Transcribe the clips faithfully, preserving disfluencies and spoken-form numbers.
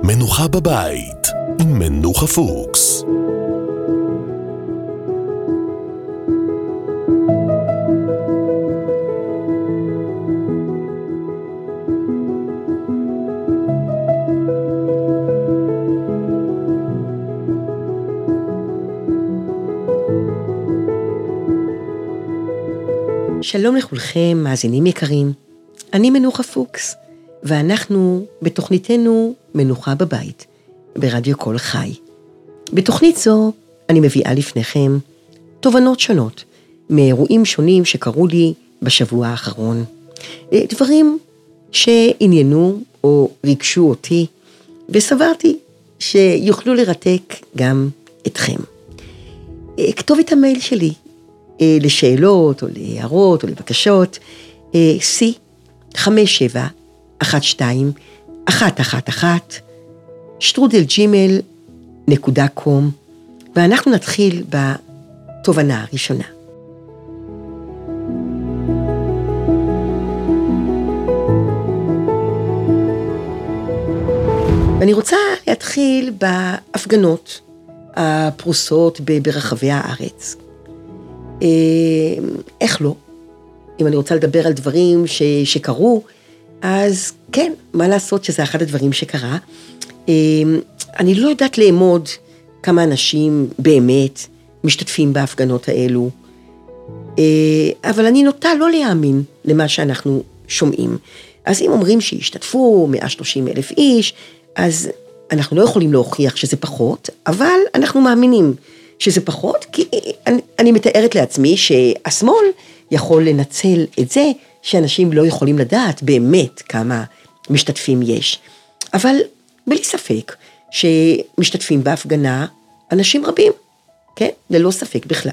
מנוחה בבית עם מנוחה פוקס. שלום לכולכם, מאזינים יקרים. אני מנוחה פוקס, ואנחנו בתוכניתנו מנוחה בבית, ברדיו קול חי. בתוכנית זו אני מביאה לפניכם תובנות שונות, מאירועים שונים שקרו לי בשבוע האחרון. דברים שעניינו או ריגשו אותי, וסברתי שיוכלו לרתק גם אתכם. כתובת המייל שלי, לשאלות או להערות או לבקשות, סי חמש שבע אחת שתיים אחת אחת אחת שטרודל ג'ימל נקודה קום, ואנחנו נתחיל בתובנה הראשונה. ואני רוצה להתחיל בהפגנות הפרוסות ברחבי הארץ. איך לא? אם אני רוצה לדבר על דברים ש, שקרו, אז כן, מה לעשות שזה אחד הדברים שקרה. אני לא יודעת לאמוד כמה אנשים באמת משתתפים בהפגנות האלו, אבל אני נוטה לא להאמין למה שאנחנו שומעים. אז אם אומרים שהשתתפו מאה ושלושים אלף איש, אז אנחנו לא יכולים להוכיח שזה פחות, אבל אנחנו מאמינים שזה פחות, כי אני, אני מתארת לעצמי שהשמאל יכול לנצל את זה, שאנשים לא יכולים לדעת באמת כמה משתתפים יש. אבל בלי ספק שמשתתפים בהפגנה אנשים רבים, כן? ללא ספק בכלל.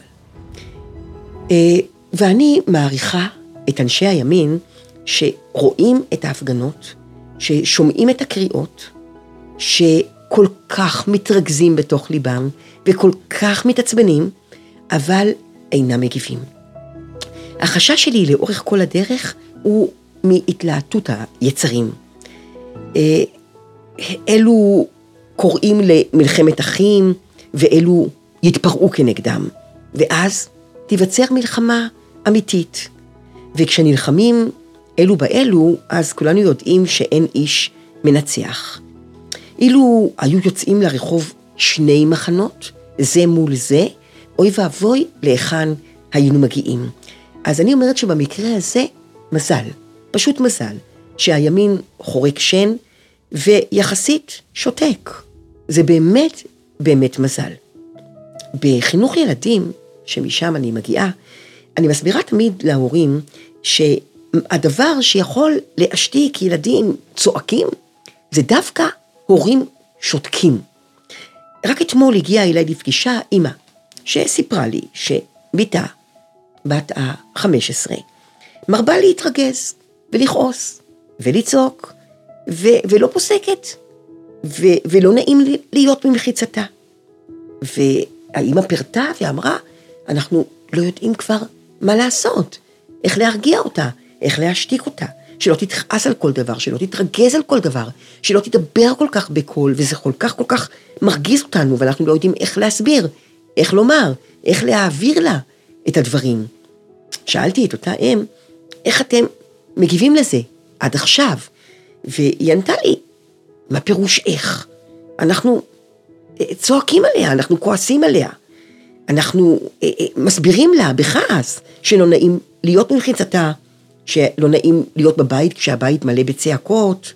ואני מעריכה את אנשי הימין שרואים את ההפגנות, ששומעים את הקריאות, שכל כך מתרכזים בתוך ליבם, וכל כך מתעצבנים, אבל אינם מגיבים. החשש שלי לאורך כל הדרך הוא מהתלהטות היצרים. אלו קוראים למלחמת אחים, ואלו יתפרעו כנגדם. ואז תיווצר מלחמה אמיתית. וכשנלחמים אלו באלו, אז כולנו יודעים שאין איש מנצח. אילו היו יוצאים לרחוב שני מחנות, זה מול זה, אוי ואבוי להיכן היינו מגיעים. אז אני אומרת שבמקרה הזה, מזל, פשוט מזל, שהימין חורק שן, ויחסית שותק. זה באמת, באמת מזל. בחינוך ילדים, שמשם אני מגיעה, אני מסבירה תמיד להורים, שהדבר שיכול להשתיק ילדים צועקים, זה דווקא הורים שותקים. רק אתמול הגיעה אליי לפגישה אמא, שסיפרה לי שביתה, בת ה-חמש עשרה, מרבה להתרגז ולכעוס ולצעוק, ו- ולא פוסקת, ו- ולא נעים לי להיות ממחיצתה. והאמא פרטה ואמרה, אנחנו לא יודעים כבר מה לעשות, איך להרגיע אותה, איך להשתיק אותה, שלא תתכעס על כל דבר, שלא תתרגז על כל דבר, שלא תדבר כל כך בקול, וזה כל כך כל כך מרגיז אותנו, ואנחנו לא יודעים איך להסביר, איך לומר, איך להעביר לה את הדברים. שאלתי את אותה אם, איך אתם מגיבים לזה עד עכשיו? והיא ענתה לי, מה פירוש איך? אנחנו צועקים עליה, אנחנו כועסים עליה, אנחנו מסבירים לה בכעס, שלא נעים להיות ממחיצתה, שלא נעים להיות בבית כשהבית מלא בצעקות,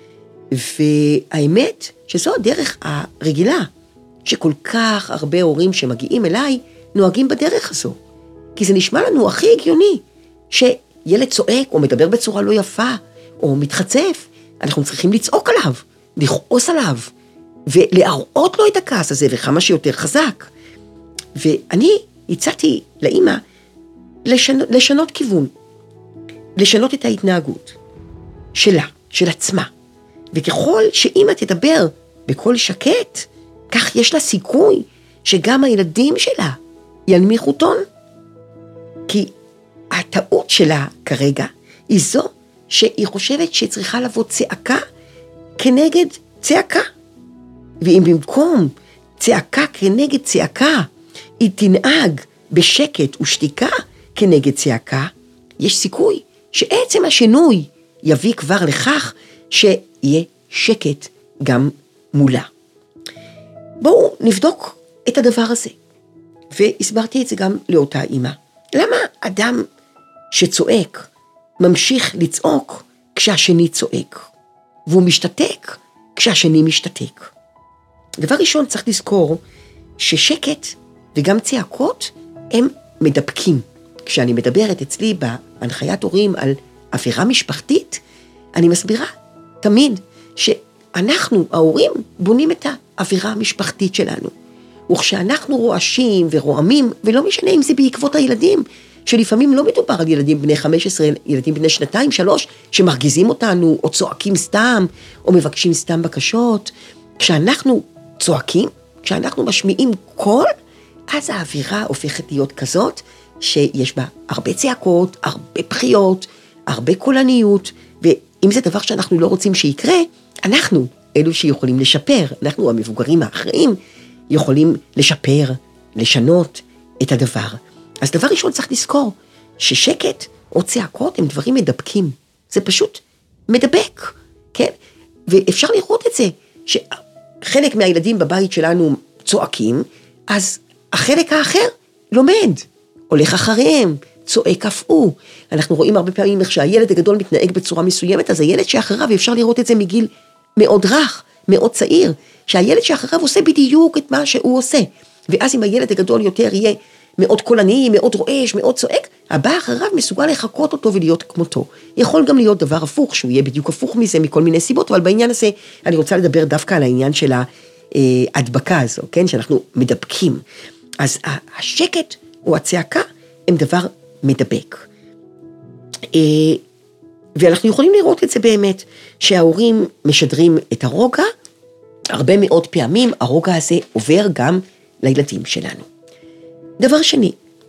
והאמת שזו הדרך הרגילה, שכל כך הרבה הורים שמגיעים אליי נוהגים בדרך הזו, כי זה נשמע לנו הכי הגיוני, שילד צועק או מדבר בצורה לא יפה, או מתחצף, אנחנו צריכים לצעוק עליו, לכעוס עליו, ולהראות לו את הכעס הזה, וכמה שיותר חזק. ואני הצעתי לאמא לשנות, לשנות כיוון, לשנות את ההתנהגות שלה, של עצמה. וככל שאמא תדבר בקול שקט, כך יש לה סיכוי שגם הילדים שלה ינמיכו טון. כי הטעות שלה כרגע היא זו שהיא חושבת שצריכה לבוא צעקה כנגד צעקה. ואם במקום צעקה כנגד צעקה, היא תנהג בשקט ושתיקה כנגד צעקה, יש סיכוי שעצם השינוי יביא כבר לכך שיהיה שקט גם מולה. בואו נבדוק את הדבר הזה. והסברתי את זה גם לאותה אימא. למה אדם שצועק ממשיך לצעוק כשהשני צועק, והוא משתתק כשהשני משתתק? דבר ראשון צריך לזכור ששקט וגם צעקות הם מדבקים. כשאני מדברת אצלי בהנחיית הורים על אווירה משפחתית, אני מסבירה תמיד שאנחנו, ההורים, בונים את האווירה המשפחתית שלנו. וכשאנחנו רועשים ורועמים, ולא משנה אם זה בעקבות הילדים, שלפעמים לא מדובר על ילדים בני חמש עשרה, ילדים בני שנתיים, שלוש, שמרגיזים אותנו, או צועקים סתם, או מבקשים סתם בקשות. כשאנחנו צועקים, כשאנחנו משמיעים קול, אז האווירה הופכת להיות כזאת, שיש בה הרבה צעקות, הרבה בחיות, הרבה קולניות, ואם זה דבר שאנחנו לא רוצים שיקרה, אנחנו, אלו שיכולים לשפר, אנחנו המבוגרים האחראים, יכולים לשפר, לשנות את הדבר. אז דבר ראשון צריך לזכור, ששקט או צעקות הם דברים מדבקים. זה פשוט מדבק, כן? ואפשר לראות את זה, שחלק מהילדים בבית שלנו צועקים, אז החלק האחר לומד, הולך אחריהם, צועק אף הוא. אנחנו רואים הרבה פעמים איך שהילד הגדול מתנהג בצורה מסוימת, אז הילד שאחריו, אפשר לראות את זה מגיל מאוד רך, מאוד צעיר, שהילד שאחריו עושה בדיוק את מה שהוא עושה. ואז אם הילד הגדול יותר יהיה מאוד קולני, מאוד רועש, מאוד צועק, הבא אחריו מסוגל לחכות אותו ולהיות כמותו. יכול גם להיות דבר הפוך, שהוא יהיה בדיוק הפוך מזה מכל מיני סיבות, אבל בעניין הזה אני רוצה לדבר דווקא על העניין של ההדבקה הזו, כן? שאנחנו מדבקים. אז השקט או הצעקה הם דבר מדבק. ואנחנו יכולים לראות את זה באמת, שההורים משדרים את הרוגע, הרבה מאוד פעמים הרוגע הזה עובר גם לילדים שלנו. דבר שני,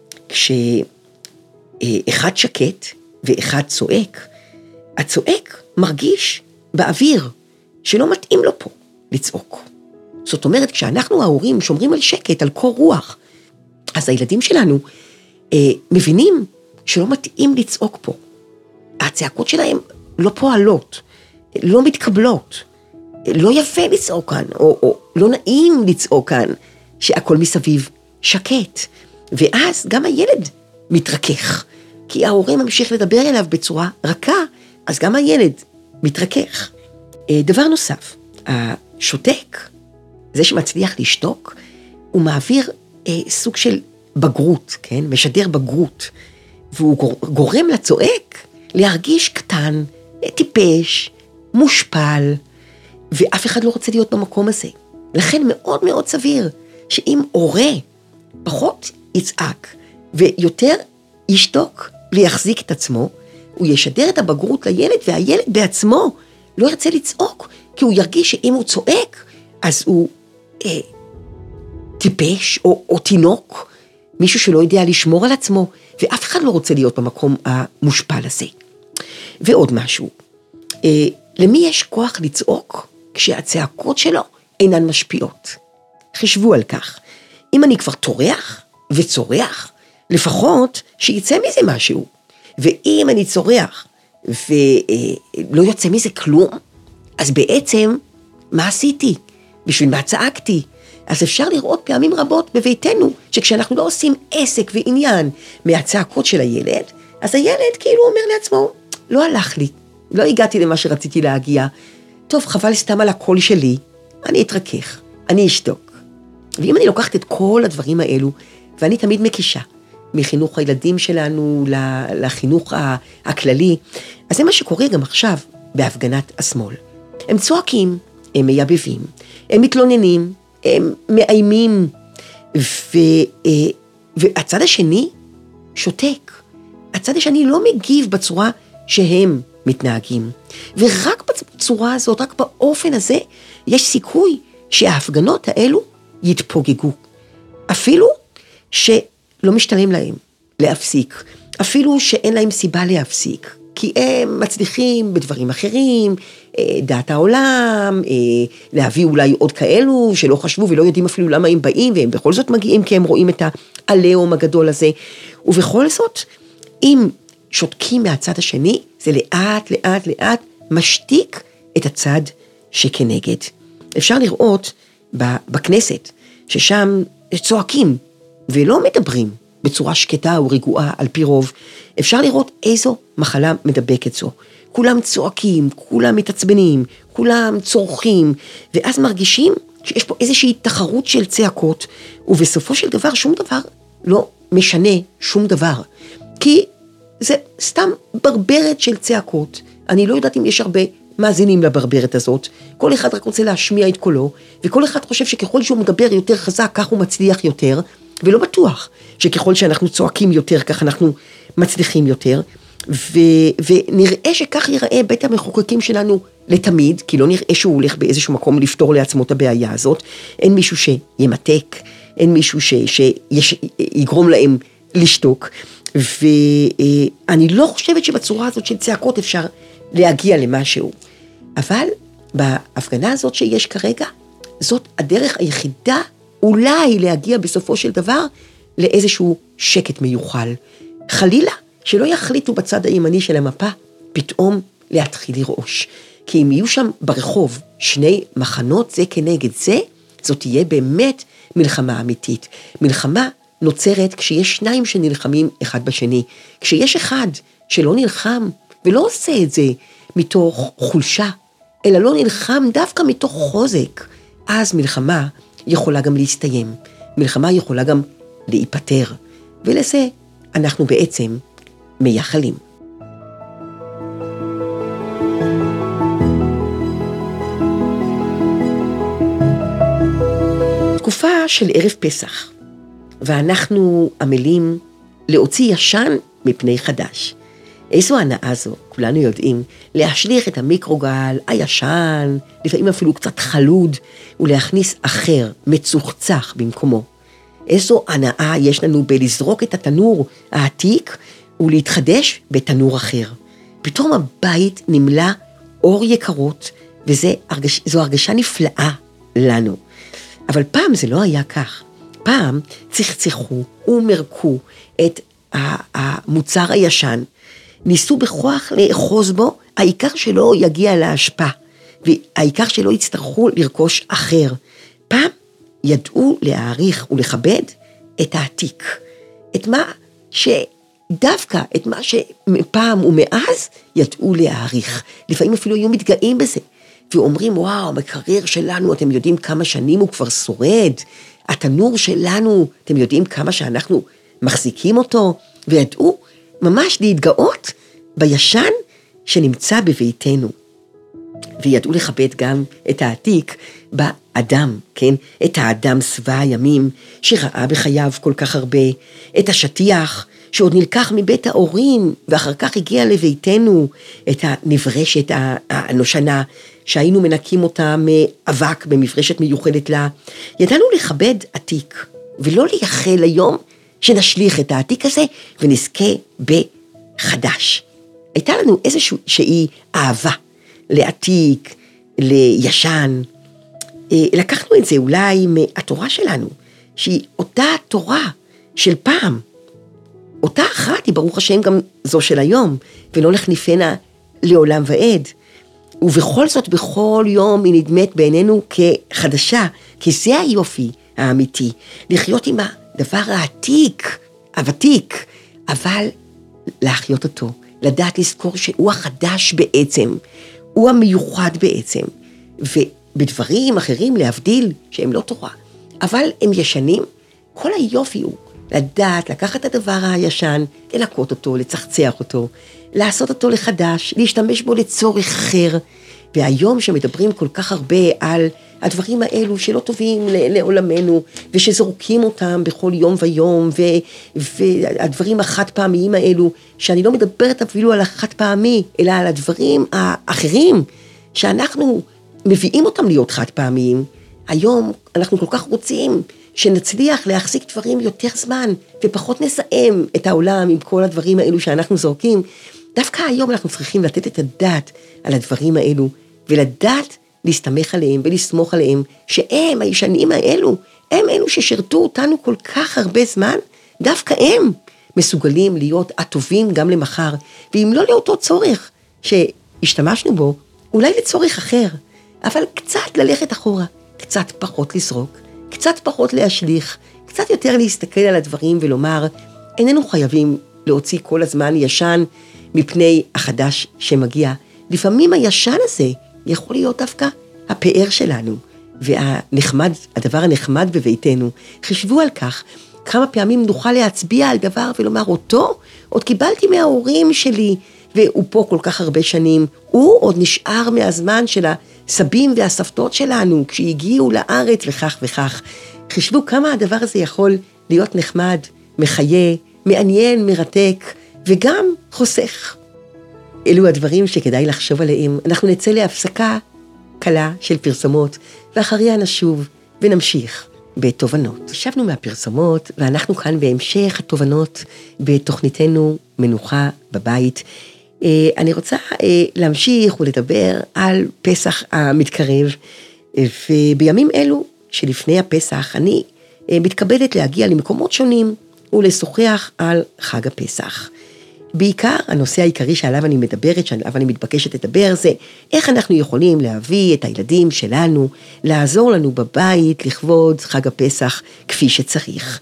כשאחד שקט ואחד צועק, הצועק מרגיש באוויר שלא מתאים לו פה לצעוק. זאת אומרת, כשאנחנו ההורים שומרים על שקט, על קור רוח, אז הילדים שלנו אה, מבינים שלא מתאים לצעוק פה. הצעקות שלהם לא פועלות, לא מתקבלות, לא יפה לצעוק כאן, או, או לא נעים לצעוק כאן, שהכל מסביב שקט. ואז גם הילד מתרכך, כי ההורה ממשיך לדבר אליו בצורה רכה, אז גם הילד מתרכך. דבר נוסף, השותק, זה שמצליח לשתוק, הוא מעביר אה, סוג של בגרות, כן? משדר בגרות, והוא גורם לצועק להרגיש קטן, טיפש, מושפל, ואף אחד לא רוצה להיות במקום הזה. לכן מאוד מאוד סביר, שאם הורה פחות יצעק, ויותר ישתוק ויחזיק את עצמו, הוא ישדר את הבגרות לילד, והילד בעצמו לא ירצה לצעוק, כי הוא ירגיש שאם הוא צועק, אז הוא אה, טיפש או, או תינוק, מישהו שלא יודע לשמור על עצמו, ואף אחד לא רוצה להיות במקום המושפל הזה. ועוד משהו, אה, למי יש כוח לצעוק כשהצעקות שלו אינן משפיעות? חשבו על כך. אם אני כבר תורח וצורח, לפחות שיצא מזה משהו. ואם אני צורח ולא יוצא מזה כלום, אז בעצם מה עשיתי? בשביל מה צעקתי? אז אפשר לראות פעמים רבות בביתנו, שכשאנחנו לא עושים עסק ועניין מהצעקות של הילד, אז הילד כאילו אומר לעצמו, לא הלך לי, לא הגעתי למה שרציתי להגיע, טוב, חבל סתם על הקול שלי, אני אתרכך, אני אשתוק. ואם אני לוקחת את כל הדברים האלו, ואני תמיד מקישה, מחינוך הילדים שלנו לחינוך הכללי, אז זה מה שקורה גם עכשיו בהפגנת השמאל. הם צועקים, הם מייבבים, הם מתלוננים, הם מאיימים, ו, והצד השני שותק. הצד השני לא מגיב בצורה שהם מתנהגים. ורק בצורה הזאת, רק באופן הזה, יש סיכוי שההפגנות האלו יתפוגגו. אפילו שלא משתלם להם להפסיק. אפילו שאין להם סיבה להפסיק. כי הם מצליחים בדברים אחרים, דעת העולם, להביא אולי עוד כאלו שלא חשבו ולא יודעים אפילו למה הם באים, והם בכל זאת מגיעים כי הם רואים את העליהום הגדול הזה. ובכל זאת, אם שותקים מהצד השני, זה לאט, לאט, לאט, משתיק את הצד שכנגד. אפשר לראות בכנסת, ששם צועקים ולא מדברים בצורה שקטה ורגועה על פי רוב. אפשר לראות איזו מחלה מדבקת זו. כולם צועקים, כולם מתעצבנים, כולם צורכים, ואז מרגישים שיש פה איזושהי תחרות של צעקות, ובסופו של דבר שום דבר לא משנה שום דבר. כי זה סתם ברברת של צעקות. אני לא יודעת אם יש הרבה מאזינים לברברת הזאת. כל אחד רק רוצה להשמיע את קולו, וכל אחד חושב שככל שהוא מדבר יותר חזק, כך הוא מצליח יותר, ולא בטוח שככל שאנחנו צועקים יותר, כך אנחנו מצליחים יותר, ו, ונראה שכך ייראה בית המחוקקים שלנו לתמיד, כי לא נראה שהוא הולך באיזשהו מקום לפתור לעצמו את הבעיה הזאת. אין מישהו שימתק, אין מישהו ש, שיגרום להם לשתוק, ואני לא חושבת שבצורה הזאת של צעקות אפשר להגיע למשהו. אבל בהפגנה הזאת שיש כרגע, זאת הדרך היחידה אולי להגיע בסופו של דבר לאיזשהו שקט מיוחל. חלילה, שלא יחליטו בצד הימני של המפה פתאום להתחיל לרעוש. כי אם יהיו שם ברחוב שני מחנות זה כנגד זה, זאת תהיה באמת מלחמה אמיתית. מלחמה נוצרת כשיש שניים שנלחמים אחד בשני. כשיש אחד שלא נלחם ולא עושה את זה מתוך חולשה, אלא לא נלחם דווקא מתוך חוזק, אז מלחמה יכולה גם להסתיים. מלחמה יכולה גם להיפטר. ולזה אנחנו בעצם מייחלים. תקופה של ערב פסח, ואנחנו עמלים להוציא ישן מפני חדש. איזו הנאה זו, כולנו יודעים, להשליך את המיקרוגל הישן, לפעמים אפילו קצת חלוד, ולהכניס אחר, מצוחצח במקומו. איזו הנאה יש לנו בלזרוק את התנור העתיק, ולהתחדש בתנור אחר. פתאום הבית נמלא אור יקרות, וזו הרגש, הרגשה נפלאה לנו. אבל פעם זה לא היה כך. פעם צחצחו ומרקו את המוצר הישן, ניסו בכוח לאחוז בו, העיקר שלא יגיע להשפעה, והעיקר שלא יצטרכו לרכוש אחר. פעם ידעו להעריך ולכבד את העתיק, את מה שדווקא, את מה שפעם ומאז ידעו להעריך. לפעמים אפילו היו מתגאים בזה, ואומרים, וואו, המקרר שלנו, אתם יודעים כמה שנים הוא כבר שורד, התנור שלנו, אתם יודעים כמה שאנחנו מחזיקים אותו, וידעו ממש להתגאות בישן שנמצא בביתנו. וידעו לכבד גם את העתיק באדם, כן? את האדם שבע הימים שראה בחייו כל כך הרבה, את השטיח שעוד נלקח מבית ההורים ואחר כך הגיע לביתנו, את הנברשת הנושנה שהיינו מנקים אותה מאבק במברשת מיוחדת לה. ידענו לכבד עתיק ולא לייחל היום שנשליך את העתיק הזה ונזכה בחדש. הייתה לנו איזושהי אהבה לעתיק, לישן. לקחנו את זה אולי מהתורה שלנו, שהיא אותה תורה של פעם. אותה אחת היא ברוך השם גם זו של היום, ולא נחליפנה לעולם ועד. ובכל זאת בכל יום היא נדמת בעינינו כחדשה, כי זה היופי האמיתי, לחיות עם הדבר העתיק, הוותיק, אבל להחיות אותו, לדעת לזכור שהוא החדש בעצם, הוא המיוחד בעצם, ובדברים אחרים להבדיל שהם לא תורה, אבל הם ישנים, כל היופי הוא לדעת, לקחת את הדבר הישן, ללקות אותו, לצחצח אותו, לעשות אותו לחדש, להשתמש בו לצורך אחר, והיום שמדברים כל כך הרבה על הדברים האלו שלא טובים לעולמנו, ושזורקים אותם בכל יום ויום, ו- והדברים החד פעמיים האלו, שאני לא מדברת אפילו על החד פעמי, אלא על הדברים האחרים, שאנחנו מביאים אותם להיות חד פעמיים. היום אנחנו כל כך רוצים שנצליח להחזיק דברים יותר זמן, ופחות נזהם את העולם עם כל הדברים האלו שאנחנו זורקים. דווקא היום אנחנו צריכים לתת את הדעת על הדברים האלו, ולדעת להסתמך עליהם ולסמוך עליהם, שהם, הישנים האלו, הם אלו ששרתו אותנו כל כך הרבה זמן, דווקא הם מסוגלים להיות הטובים גם למחר, ואם לא לאותו צורך שהשתמשנו בו, אולי לצורך אחר, אבל קצת ללכת אחורה, קצת פחות לזרוק, קצת פחות להשליך, קצת יותר להסתכל על הדברים ולומר, איננו חייבים להוציא כל הזמן ישן מפני החדש שמגיע. לפעמים הישן הזה יכול להיות דווקא הפאר שלנו, והנחמד, הדבר הנחמד בביתנו. חשבו על כך, כמה פעמים נוכל להצביע על דבר ולומר, אותו עוד קיבלתי מההורים שלי, והוא פה כל כך הרבה שנים, הוא עוד נשאר מהזמן של הסבים והסבתות שלנו, כשהגיעו לארץ וכך וכך. חשבו כמה הדבר הזה יכול להיות נחמד, מחיה, מעניין, מרתק, וגם חוסך. אלו הדברים שכדאי לחשוב עליהם. אנחנו נצא להפסקה קלה של פרסומות, ואחריה נשוב ונמשיך בתובנות. ישבנו מהפרסומות, ואנחנו כאן בהמשך התובנות בתוכניתנו מנוחה בבית. אני רוצה להמשיך ולדבר על פסח המתקרב, ובימים אלו שלפני הפסח אני מתכבדת להגיע למקומות שונים ולשוחח על חג הפסח. בעיקר הנושא העיקרי שעליו אני מדברת, שעליו אני מתבקשת לדבר, זה איך אנחנו יכולים להביא את הילדים שלנו, לעזור לנו בבית לכבוד חג הפסח כפי שצריך.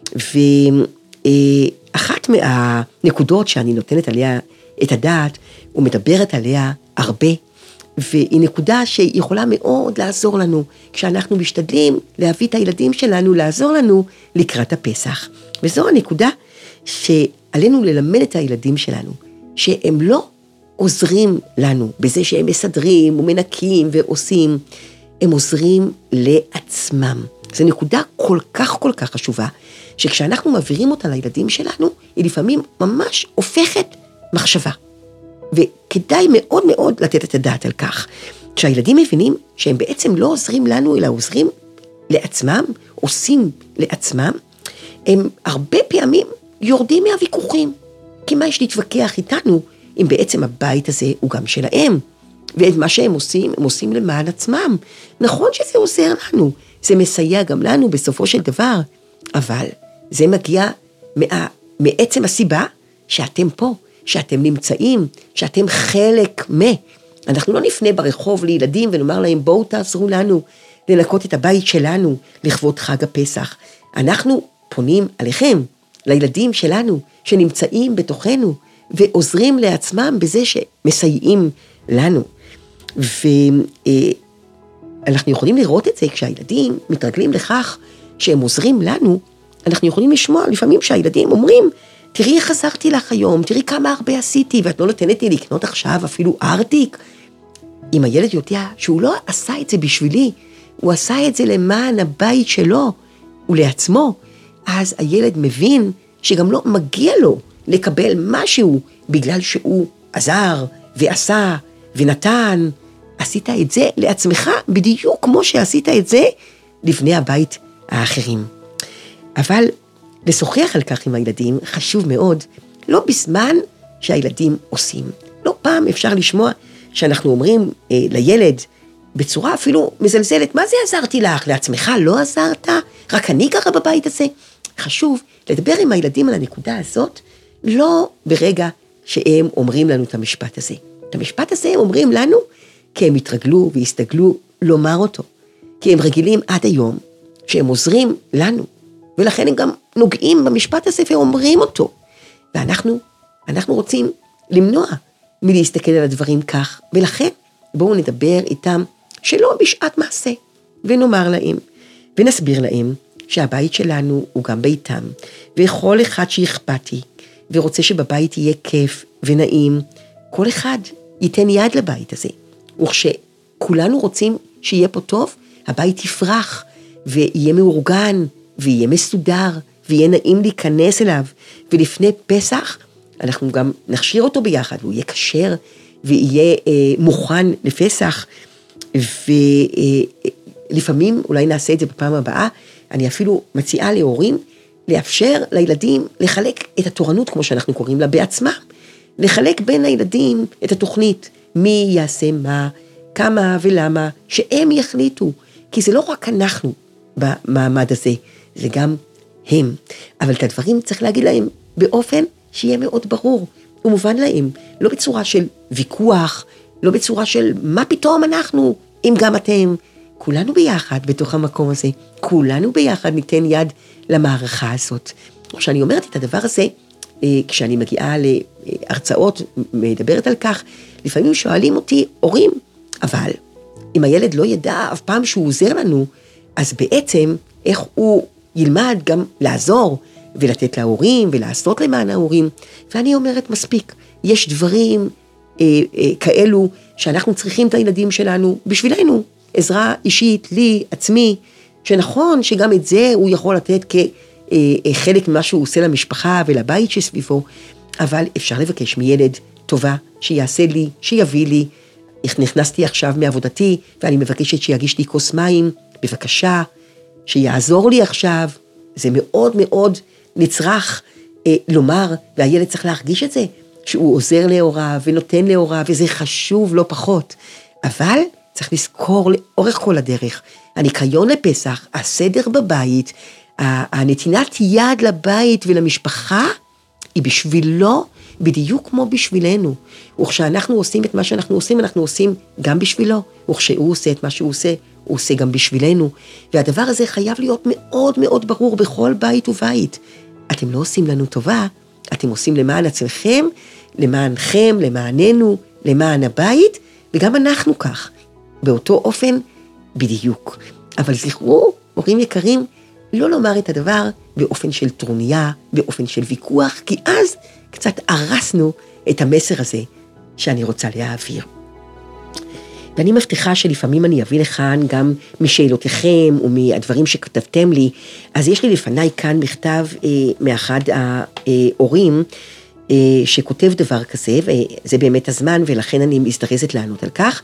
ואחת מהנקודות שאני נותנת עליה את הדעת, ומדברת עליה הרבה, והיא נקודה שיכולה מאוד לעזור לנו, כשאנחנו משתדלים להביא את הילדים שלנו, לעזור לנו לקראת הפסח. וזו הנקודה שעלינו ללמד את הילדים שלנו, שהם לא עוזרים לנו בזה שהם מסדרים ומנקים ועושים, הם עוזרים לעצמם. זו נקודה כל כך כל כך חשובה, שכשאנחנו מעבירים אותה לילדים שלנו, היא לפעמים ממש הופכת מחשבה. וכדאי מאוד מאוד לתת את הדעת על כך, שהילדים מבינים שהם בעצם לא עוזרים לנו, אלא עוזרים לעצמם, עושים לעצמם, הם הרבה פעמים יורדים מהוויכוחים, כי מה יש להתווכח איתנו, אם בעצם הבית הזה הוא גם שלהם, ואת מה שהם עושים, הם עושים למען עצמם. נכון שזה עוזר לנו, זה מסייע גם לנו בסופו של דבר, אבל זה מגיע מה, מעצם הסיבה שאתם פה, שאתם נמצאים, שאתם חלק מה. אנחנו לא נפנה ברחוב לילדים ונאמר להם, בואו תעזרו לנו לנקות את הבית שלנו לכבוד חג הפסח. אנחנו פונים עליכם, לילדים שלנו, שנמצאים בתוכנו, ועוזרים לעצמם בזה שמסייעים לנו. ואנחנו יכולים לראות את זה, כשהילדים מתרגלים לכך שהם עוזרים לנו, אנחנו יכולים לשמוע לפעמים שהילדים אומרים, תראי איך עזרתי לך היום, תראי כמה הרבה עשיתי, ואת לא נותנת לי לקנות עכשיו אפילו ארטיק. אם הילד יודע שהוא לא עשה את זה בשבילי, הוא עשה את זה למען הבית שלו ולעצמו, אז הילד מבין שגם לא מגיע לו לקבל משהו בגלל שהוא עזר ועשה ונתן. עשית את זה לעצמך בדיוק כמו שעשית את זה לבני הבית האחרים. אבל לשוחח על כך עם הילדים חשוב מאוד, לא בזמן שהילדים עושים. לא פעם אפשר לשמוע שאנחנו אומרים אה, לילד בצורה אפילו מזלזלת, מה זה עזרתי לך? לעצמך לא עזרת? רק אני גרה בבית הזה? חשוב לדבר עם הילדים על הנקודה הזאת, לא ברגע שהם אומרים לנו את המשפט הזה. את המשפט הזה הם אומרים לנו, כי הם התרגלו והסתגלו לומר אותו. כי הם רגילים עד היום שהם עוזרים לנו, ולכן הם גם נוגעים במשפט הזה ואומרים אותו. ואנחנו, אנחנו רוצים למנוע מלהסתכל על הדברים כך, ולכן בואו נדבר איתם שלא בשעת מעשה, ונאמר להם, ונסביר להם שהבית שלנו הוא גם ביתם, וכל אחד שאכפתי, ורוצה שבבית יהיה כיף ונעים, כל אחד ייתן יד לבית הזה, וכשכולנו רוצים שיהיה פה טוב, הבית יפרח, ויהיה מאורגן, ויהיה מסודר, ויהיה נעים להיכנס אליו, ולפני פסח, אנחנו גם נכשיר אותו ביחד, הוא יהיה כשר, ויהיה אה, מוכן לפסח, ולפעמים, אולי נעשה את זה בפעם הבאה, אני אפילו מציעה להורים, לאפשר לילדים לחלק את התורנות, כמו שאנחנו קוראים לה, בעצמם, לחלק בין הילדים את התוכנית, מי יעשה מה, כמה ולמה, שהם יחליטו, כי זה לא רק אנחנו במעמד הזה, זה גם הם. אבל את הדברים צריך להגיד להם באופן שיהיה מאוד ברור, ומובן להם, לא בצורה של ויכוח, לא בצורה של מה פתאום אנחנו, אם גם אתם, כולנו ביחד בתוך המקום הזה, כולנו ביחד ניתן יד למערכה הזאת. כשאני אומרת את הדבר הזה, כשאני מגיעה להרצאות, מדברת על כך, לפעמים שואלים אותי, הורים, אבל אם הילד לא ידע אף פעם שהוא עוזר לנו, אז בעצם איך הוא ילמד גם לעזור ולתת להורים ולעשות למען ההורים. ואני אומרת מספיק, יש דברים אה, אה, כאלו שאנחנו צריכים את הילדים שלנו בשבילנו, עזרה אישית, לי, עצמי, שנכון שגם את זה הוא יכול לתת כחלק ממה שהוא עושה למשפחה ולבית שסביבו, אבל אפשר לבקש מילד טובה שיעשה לי, שיביא לי. נכנסתי עכשיו מעבודתי ואני מבקשת שיגיש לי כוס מים, בבקשה, שיעזור לי עכשיו. זה מאוד מאוד נצרך אה, לומר, והילד צריך להרגיש את זה, שהוא עוזר להוריו ונותן להוריו, וזה חשוב לא פחות. אבל צריך לזכור לאורך כל הדרך, הניקיון לפסח, הסדר בבית, הנתינת יד לבית ולמשפחה, היא בשבילו בדיוק כמו בשבילנו. וכשאנחנו עושים את מה שאנחנו עושים, אנחנו עושים גם בשבילו. וכשהוא עושה את מה שהוא עושה, הוא עושה גם בשבילנו. והדבר הזה חייב להיות מאוד מאוד ברור בכל בית ובית. אתם לא עושים לנו טובה, אתם עושים למען עצמכם, למענכם, למעננו, למען הבית, וגם אנחנו כך. באותו אופן בדיוק. אבל זכרו, הורים יקרים, לא לומר את הדבר באופן של טרוניה, באופן של ויכוח, כי אז קצת הרסנו את המסר הזה שאני רוצה להעביר. ואני מבטיחה שלפעמים אני אביא לכאן גם משאלותיכם ומהדברים שכתבתם לי, אז יש לי לפניי כאן מכתב אה, מאחד ההורים אה, שכותב דבר כזה, וזה באמת הזמן ולכן אני מזדרזת לענות על כך,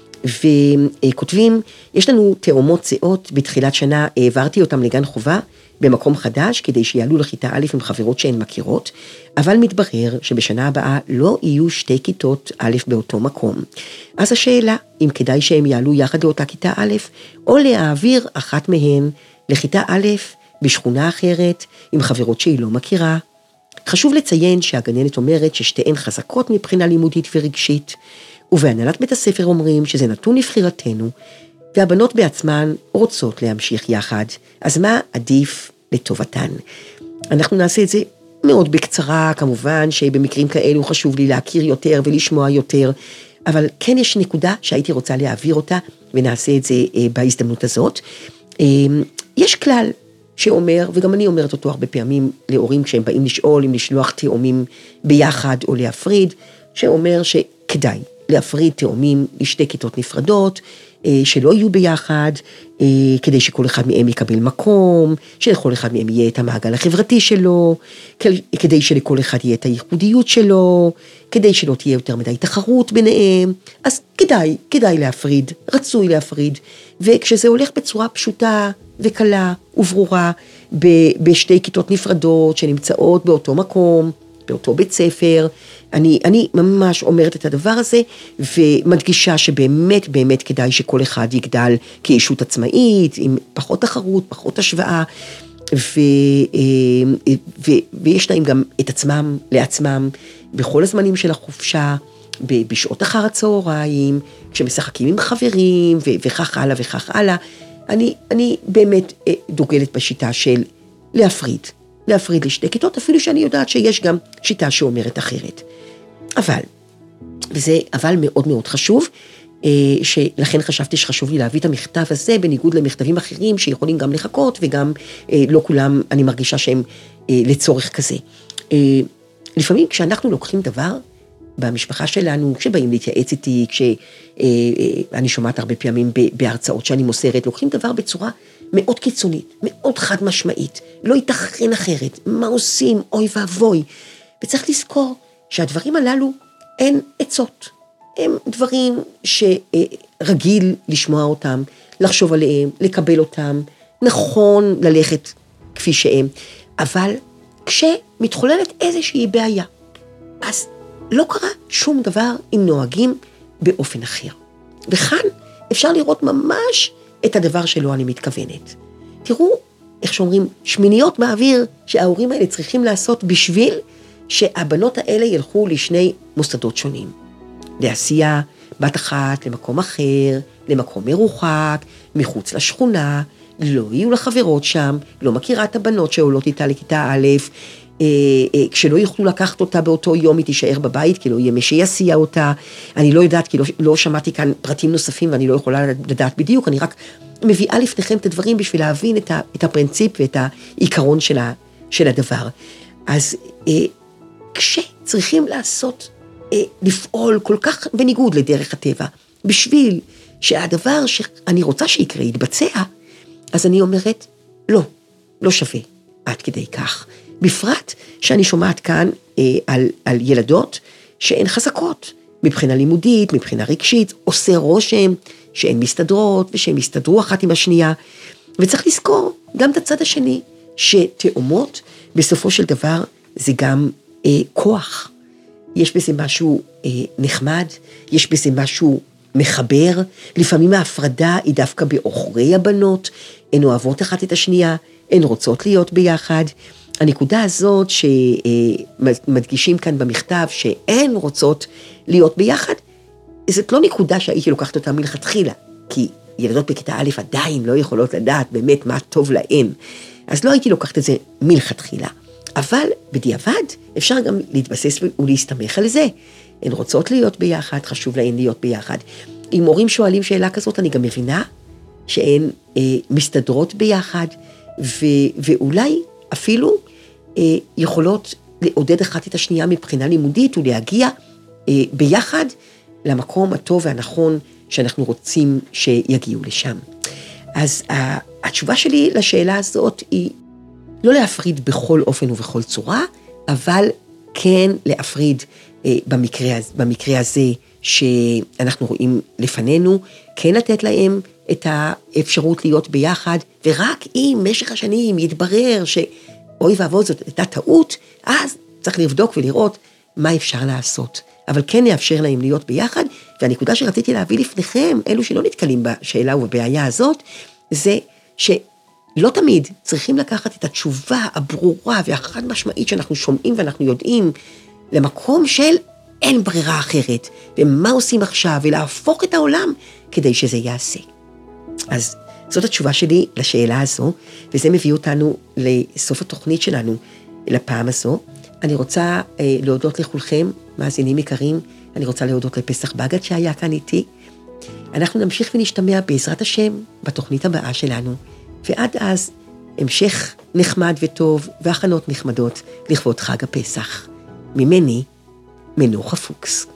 וכותבים, יש לנו תאומות זהות, בתחילת שנה העברתי אותם לגן חובה, במקום חדש, כדי שיעלו לכיתה א' עם חברות שהן מכירות, אבל מתברר שבשנה הבאה לא יהיו שתי כיתות א' באותו מקום. אז השאלה, אם כדאי שהם יעלו יחד לאותה כיתה א', או להעביר אחת מהן לכיתה א' בשכונה אחרת, עם חברות שהיא לא מכירה. חשוב לציין שהגננת אומרת ששתיהן חזקות מבחינה לימודית ורגשית, ובהנהלת בית הספר אומרים שזה נתון לבחירתנו, והבנות בעצמן רוצות להמשיך יחד, אז מה עדיף לטובתן? אנחנו נעשה את זה מאוד בקצרה, כמובן שבמקרים כאלו חשוב לי להכיר יותר ולשמוע יותר, אבל כן יש נקודה שהייתי רוצה להעביר אותה, ונעשה את זה בהזדמנות הזאת. יש כלל שאומר, וגם אני אומרת אותו הרבה פעמים להורים כשהם באים לשאול, אם לשלוח תאומים ביחד או להפריד, שאומר שכדאי להפריד תאומים לשתי כיתות נפרדות, שלא יהיו ביחד, כדי שכל אחד מהם יקבל מקום, שלכל אחד מהם יהיה את המעגל החברתי שלו, כדי שלכל אחד יהיה את הייחודיות שלו, כדי שלא תהיה יותר מדי תחרות ביניהם, אז כדאי, כדאי להפריד, רצוי להפריד, וכשזה הולך בצורה פשוטה וקלה וברורה, בשתי כיתות נפרדות שנמצאות באותו מקום, באותו בית ספר, אני, אני ממש אומרת את הדבר הזה, ומדגישה שבאמת, באמת כדאי שכל אחד יגדל כאישות עצמאית, עם פחות תחרות, פחות השוואה, ו, ו, ויש להם גם את עצמם לעצמם, בכל הזמנים של החופשה, בשעות אחר הצהריים, כשמשחקים עם חברים, ו, וכך הלאה וכך הלאה. אני, אני באמת דוגלת בשיטה של להפריד. להפריד לשתי כיתות, אפילו שאני יודעת שיש גם שיטה שאומרת אחרת. אבל, וזה אבל מאוד מאוד חשוב, שלכן חשבתי שחשוב לי להביא את המכתב הזה, בניגוד למכתבים אחרים שיכולים גם לחכות, וגם לא כולם, אני מרגישה שהם לצורך כזה. לפעמים כשאנחנו לוקחים דבר במשפחה שלנו, כשבאים להתייעץ איתי, כשאני שומעת הרבה פעמים בהרצאות שאני מוסרת, לוקחים דבר בצורה מאוד קיצונית, מאוד חד משמעית, לא ייתכן אחרת, מה עושים, אוי ואבוי, וצריך לזכור שהדברים הללו אין עצות, הם דברים שרגיל לשמוע אותם, לחשוב עליהם, לקבל אותם, נכון ללכת כפי שהם, אבל כשמתחוללת איזושהי בעיה, אז לא קרה שום דבר אם נוהגים באופן אחר. וכאן אפשר לראות ממש את הדבר שלו אני מתכוונת. תראו איך שאומרים, שמיניות באוויר שההורים האלה צריכים לעשות בשביל שהבנות האלה ילכו לשני מוסדות שונים. לעשייה, בת אחת למקום אחר, למקום מרוחק, מחוץ לשכונה, לא יהיו לחברות שם, לא מכירה את הבנות שעולות איתה לכיתה א', אה, אה, כשלא יוכלו לקחת אותה באותו יום, היא תישאר בבית, כי לא יהיה מי שיסיע אותה, אני לא יודעת, כי לא, לא שמעתי כאן פרטים נוספים, ואני לא יכולה לדעת בדיוק, אני רק מביאה לפניכם את הדברים, בשביל להבין את, ה, את הפרינציפ ואת העיקרון של, ה, של הדבר. אז אה, כשצריכים לעשות, אה, לפעול כל כך בניגוד לדרך הטבע, בשביל שהדבר שאני רוצה שיקרה, יתבצע, אז אני אומרת, לא, לא שווה, עד כדי כך. בפרט שאני שומעת כאן אה, על, על ילדות שהן חזקות, מבחינה לימודית, מבחינה רגשית, עושה רושם שהן מסתדרות, ושהן מסתדרו אחת עם השנייה, וצריך לזכור גם את הצד השני, שתאומות בסופו של דבר זה גם אה, כוח. יש בזה משהו אה, נחמד, יש בזה משהו מחבר, לפעמים ההפרדה היא דווקא באחורי הבנות, הן אוהבות אחת את השנייה, הן רוצות להיות ביחד. הנקודה הזאת שמדגישים כאן במכתב שהן רוצות להיות ביחד, זאת לא נקודה שהייתי לוקחת אותה מלכתחילה, כי ילדות בכיתה א' עדיין לא יכולות לדעת באמת מה טוב להן, אז לא הייתי לוקחת את זה מלכתחילה, אבל בדיעבד אפשר גם להתבסס ולהסתמך על זה. הן רוצות להיות ביחד, חשוב להן להיות ביחד. אם הורים שואלים שאלה כזאת, אני גם מבינה שהן אה, מסתדרות ביחד, ו, ואולי אפילו אה, יכולות לעודד אחת את השנייה מבחינה לימודית, ולהגיע אה, ביחד למקום הטוב והנכון שאנחנו רוצים שיגיעו לשם. אז אה, התשובה שלי לשאלה הזאת היא לא להפריד בכל אופן ובכל צורה, אבל כן להפריד אה, במקרה, במקרה הזה שאנחנו רואים לפנינו, כן לתת להם את האפשרות להיות ביחד, ורק אם משך השנים יתברר שאוי ואבוי זאת הייתה טעות, אז צריך לבדוק ולראות מה אפשר לעשות. אבל כן נאפשר להם להיות ביחד, והנקודה שרציתי להביא לפניכם, אלו שלא נתקלים בשאלה ובבעיה הזאת, זה שלא תמיד צריכים לקחת את התשובה הברורה והחד משמעית שאנחנו שומעים ואנחנו יודעים, למקום של אין ברירה אחרת, ומה עושים עכשיו, ולהפוך את העולם כדי שזה יעשה. אז זאת התשובה שלי לשאלה הזו, וזה מביא אותנו לסוף התוכנית שלנו לפעם הזו. אני רוצה אה, להודות לכולכם, מאזינים יקרים, אני רוצה להודות לפסח בגד שהיה כאן איתי. אנחנו נמשיך ונשתמע בעזרת השם בתוכנית הבאה שלנו, ועד אז המשך נחמד וטוב והכנות נחמדות לכבוד חג הפסח. ממני, מנוחה פוקס.